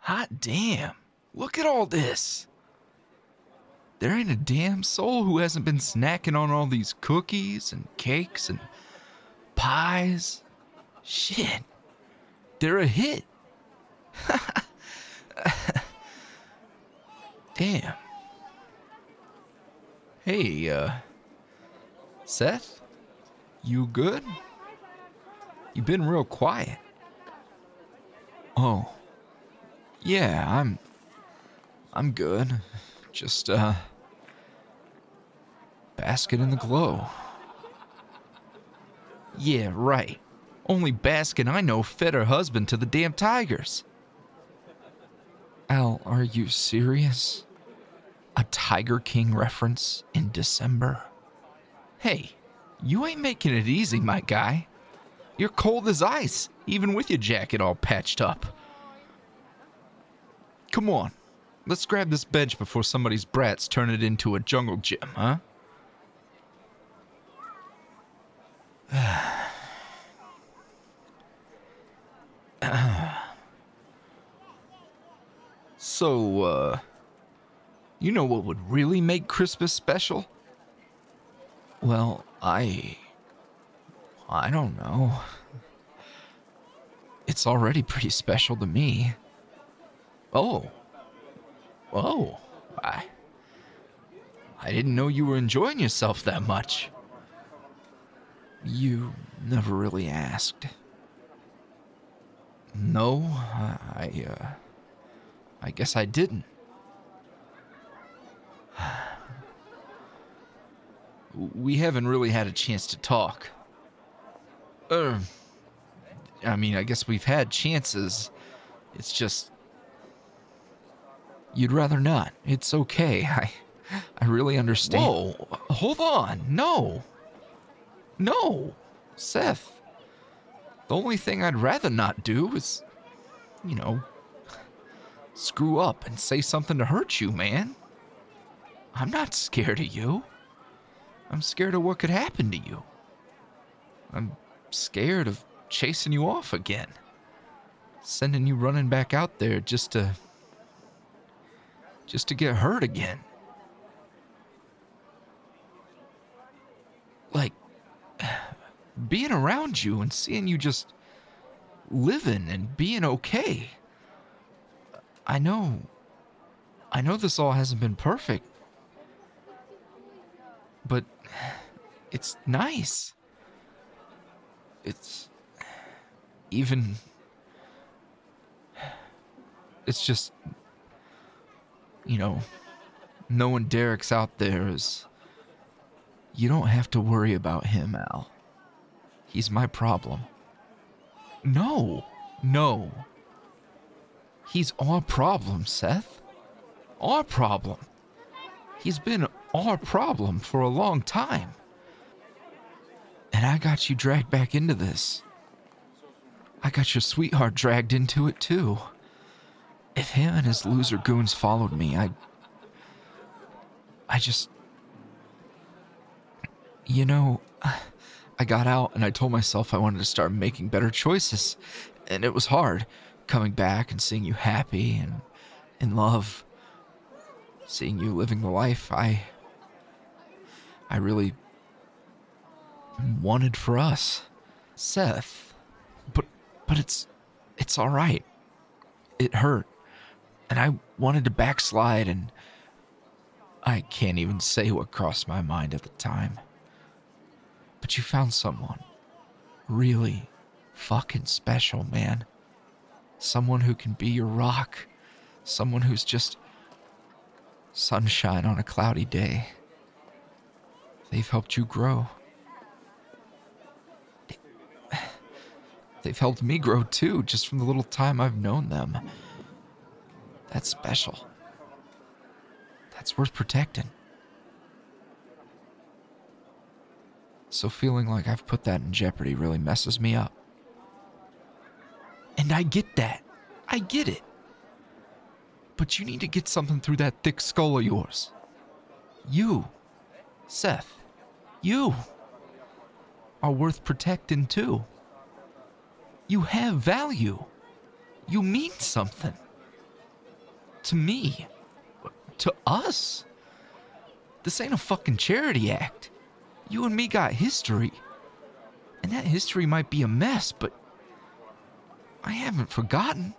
Hot damn. Look at all this. There ain't a damn soul who hasn't been snacking on all these cookies and cakes and pies. Shit. They're a hit. Damn. Hey, Seth? You good? You been real quiet. Oh. Yeah, I'm good. Just, basking in the glow. Yeah, right. Only Baskin I know fed her husband to the damn tigers. Al, are you serious? A Tiger King reference in December? Hey, you ain't making it easy, my guy. You're cold as ice, even with your jacket all patched up. Come on, let's grab this bench before somebody's brats turn it into a jungle gym, huh? So, you know what would really make Christmas special? Well, I don't know. It's already pretty special to me. Oh, I didn't know you were enjoying yourself that much. You never really asked. No, I guess I didn't. We haven't really had a chance to talk. I mean, I guess we've had chances. It's just... You'd rather not. It's okay. I really understand. Whoa, hold on. No, Seth. The only thing I'd rather not do is, screw up and say something to hurt you, man. I'm not scared of you. I'm scared of what could happen to you. I'm scared of chasing you off again. Sending you running back out there just to get hurt again. Like, being around you and seeing you just living and being okay. I know this all hasn't been perfect, but it's nice. It's just, knowing Derek's out there is, you don't have to worry about him, Al. He's my problem. No. He's our problem, Seth. Our problem. He's been our problem for a long time. And I got you dragged back into this. I got your sweetheart dragged into it too. If him and his loser goons followed me, I just... I got out and I told myself I wanted to start making better choices. And it was hard, coming back and seeing you happy and in love. Seeing you living the life I really wanted for us. Seth. But it's all right. It hurt. And I wanted to backslide, and I can't even say what crossed my mind at the time. But you found someone really fucking special, man. Someone who can be your rock. Someone who's just sunshine on a cloudy day. They've helped you grow. They've helped me grow too, just from the little time I've known them. That's special. That's worth protecting. So feeling like I've put that in jeopardy really messes me up. And I get that. I get it. But you need to get something through that thick skull of yours. You, Seth, you are worth protecting too. You have value. You mean something. to me. To us. This ain't a fucking charity act. You and me got history. And that history might be a mess, but I haven't forgotten.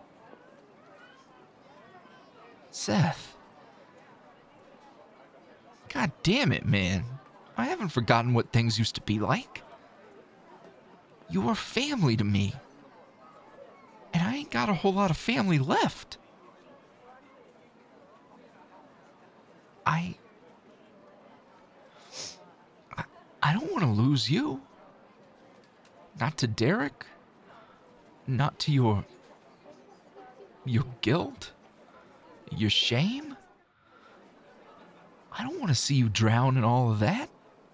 Seth. God damn it, man. I haven't forgotten what things used to be like. You were family to me. And I ain't got a whole lot of family left. I don't want to lose you. Not to Derek. Not to your guilt. Your shame. I don't want to see you drown in all of that.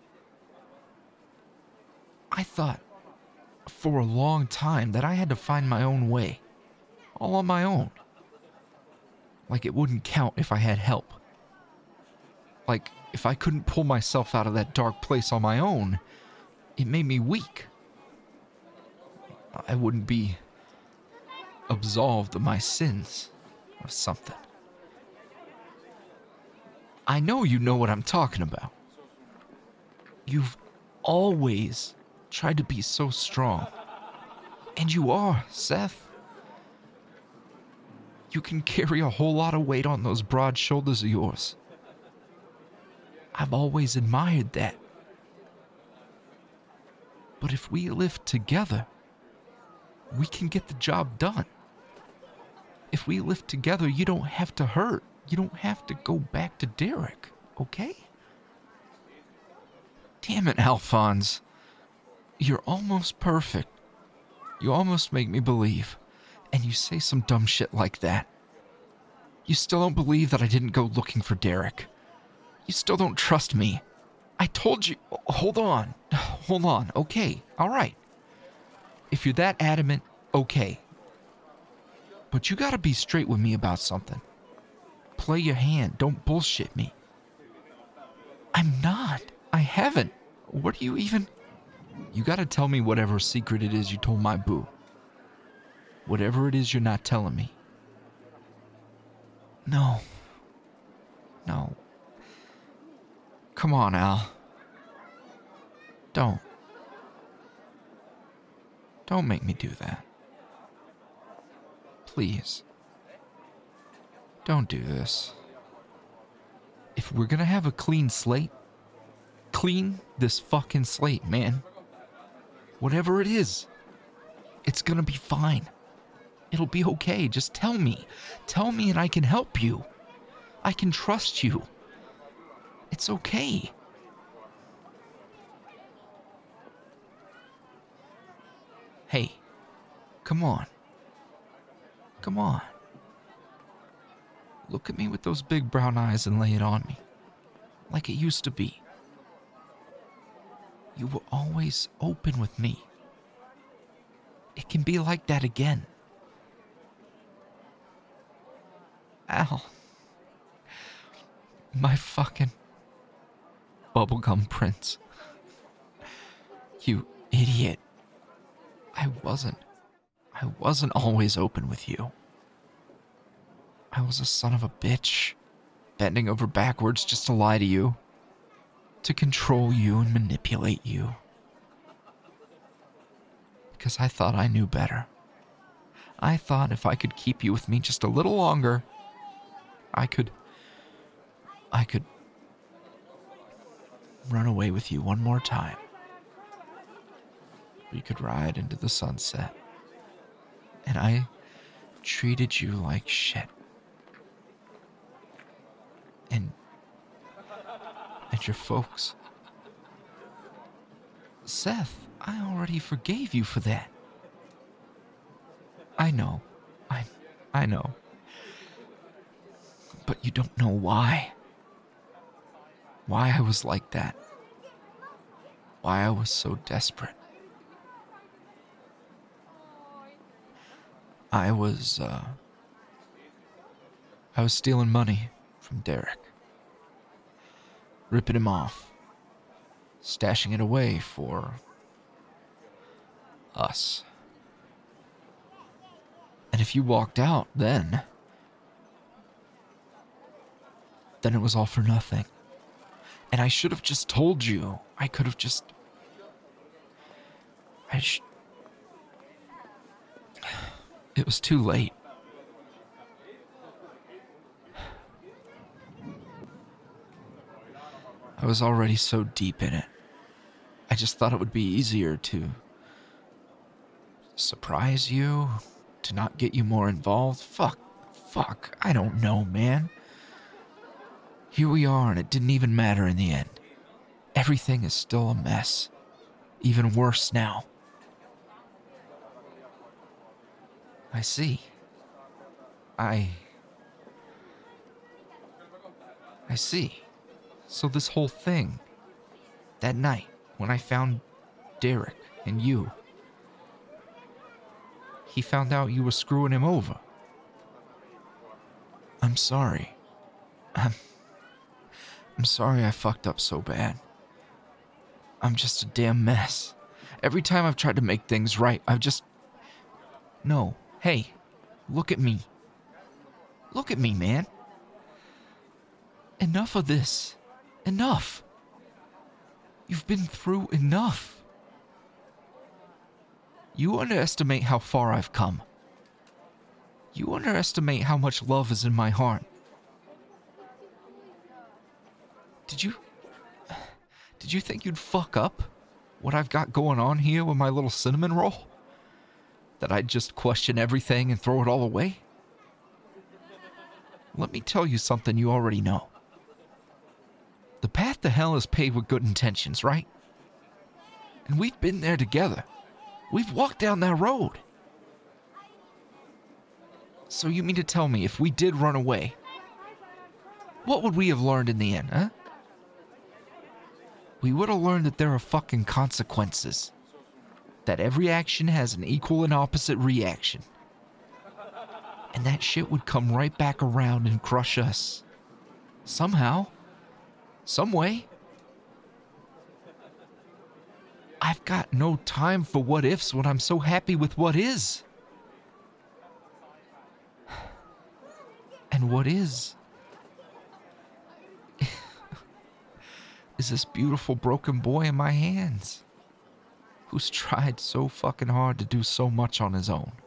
I thought for a long time that I had to find my own way. All on my own. Like it wouldn't count if I had help. Like, if I couldn't pull myself out of that dark place on my own, it made me weak. I wouldn't be absolved of my sins or something. I know you know what I'm talking about. You've always tried to be so strong. And you are, Seth. You can carry a whole lot of weight on those broad shoulders of yours. I've always admired that. But if we live together, we can get the job done. If we live together, you don't have to hurt. You don't have to go back to Derek, okay? Damn it, Alphonse. You're almost perfect. You almost make me believe. And you say some dumb shit like that. You still don't believe that I didn't go looking for Derek. You still don't trust me. I told you... Hold on, okay, alright. If you're that adamant, okay. But you gotta be straight with me about something. Play your hand, don't bullshit me. I'm not. I haven't. What do you even... You gotta tell me whatever secret it is you told my boo. Whatever it is you're not telling me. No. Come on, Al. Don't make me do that. Please. Don't do this. If we're gonna have a clean slate, clean this fucking slate, man. Whatever it is, it's gonna be fine. It'll be okay. Just tell me. Tell me and I can help you. I can trust you. It's okay. Hey, come on. Come on. Look at me with those big brown eyes and lay it on me. Like it used to be. You were always open with me. It can be like that again. Al. My fucking bubblegum prince. You idiot. I wasn't always open with you. I was a son of a bitch, bending over backwards just to lie to you, to control you and manipulate you. Because I thought I knew better. I thought if I could keep you with me just a little longer, I could run away with you one more time. We could ride into the sunset. And I treated you like shit. And your folks. Seth, I already forgave you for that. I know. I know. But you don't know why. Why I was like that. Why I was so desperate. I was stealing money from Derek. Ripping him off. Stashing it away for us. And if you walked out then, then it was all for nothing. And I should have just told you. I could have just... It was too late. I was already so deep in it. I just thought it would be easier to surprise you, to not get you more involved. Fuck, I don't know, man. Here we are, and it didn't even matter in the end. Everything is still a mess. Even worse now. I see. I see. So this whole thing, that night when I found Derek and you, he found out you were screwing him over. I'm sorry. I'm sorry I fucked up so bad. I'm just a damn mess. Every time I've tried to make things right, I've just... No. Hey, look at me. Look at me, man. Enough of this. Enough. You've been through enough. You underestimate how far I've come. You underestimate how much love is in my heart. Did you think you'd fuck up what I've got going on here with my little cinnamon roll? That I'd just question everything and throw it all away? Let me tell you something you already know. The path to hell is paved with good intentions, right? And we've been there together. We've walked down that road. So you mean to tell me if we did run away, what would we have learned in the end, huh? We would have learned that there are fucking consequences. That every action has an equal and opposite reaction. And that shit would come right back around and crush us. Somehow. Some way. I've got no time for what ifs when I'm so happy with what is. And what is this beautiful broken boy in my hands, who's tried so fucking hard to do so much on his own.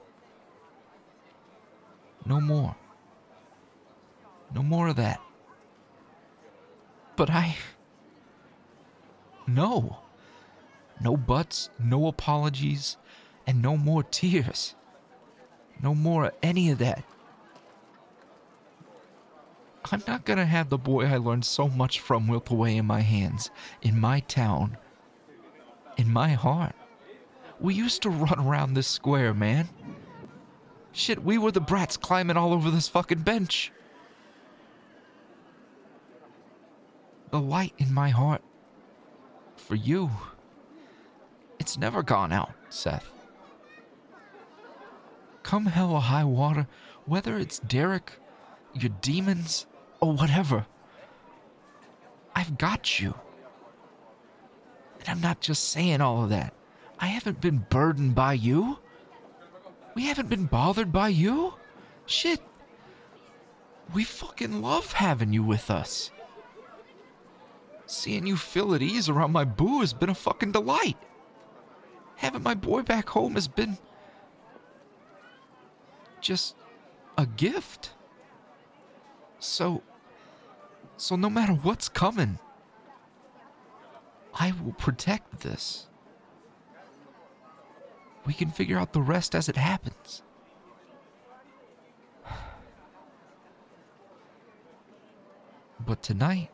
No more. No more of that. But no. No buts, no apologies, and no more tears. No more of any of that. I'm not gonna have the boy I learned so much from wilt away in my hands, in my town, in my heart. We used to run around this square, man. Shit, we were the brats climbing all over this fucking bench. The light in my heart, for you, it's never gone out, Seth. Come hell or high water, whether it's Derek, your demons, or whatever, I've got you. And I'm not just saying all of that. I haven't been burdened by you. We haven't been bothered by you. Shit. We fucking love having you with us. Seeing you feel at ease around my boo has been a fucking delight. Having my boy back home has been just a gift. So no matter what's coming, I will protect this. We can figure out the rest as it happens. But tonight,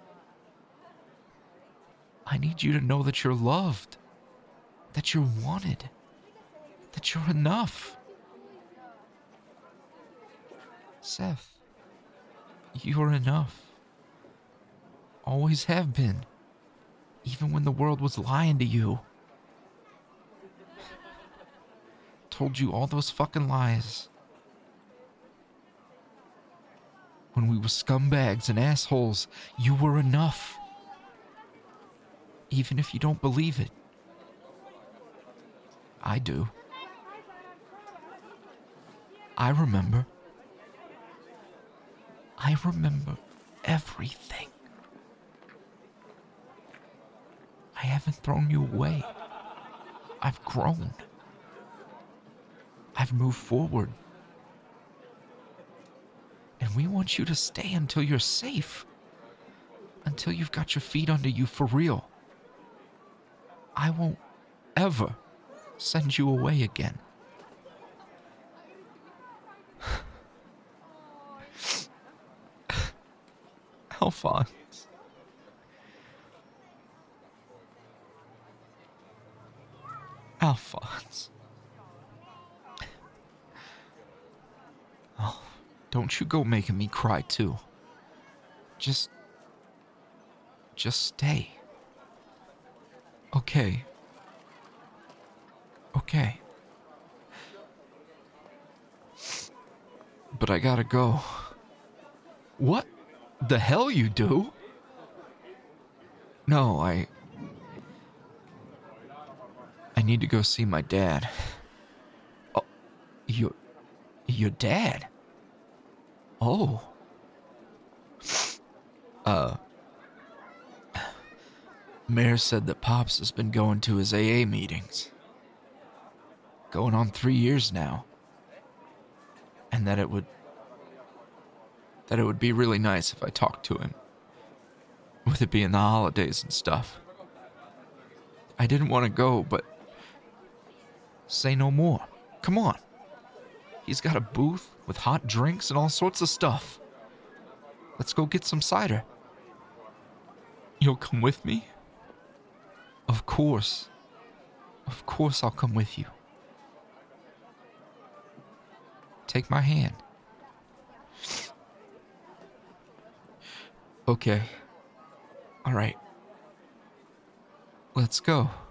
I need you to know that you're loved, that you're wanted, that you're enough. Seth, you're enough. Always have been, even when the world was lying to you. Told you all those fucking lies. When we were scumbags and assholes, you were enough. Even if you don't believe it. I do. I remember everything. I haven't thrown you away. I've grown. I've moved forward. And we want you to stay until you're safe. Until you've got your feet under you for real. I won't ever send you away again. Alphonse. Alphonse. Oh, don't you go making me cry too. Just stay. Okay. Okay. But I gotta go. What the hell you do? No, I need to go see my dad. Oh, your dad? Oh. Mayor said that Pops has been going to his AA meetings. Going on 3 years now. And that it would be really nice if I talked to him. With it being the holidays and stuff. I didn't want to go, but say no more. Come on. He's got a booth with hot drinks and all sorts of stuff. Let's go get some cider. You'll come with me? Of course. Of course I'll come with you. Take my hand. Okay. All right. Let's go.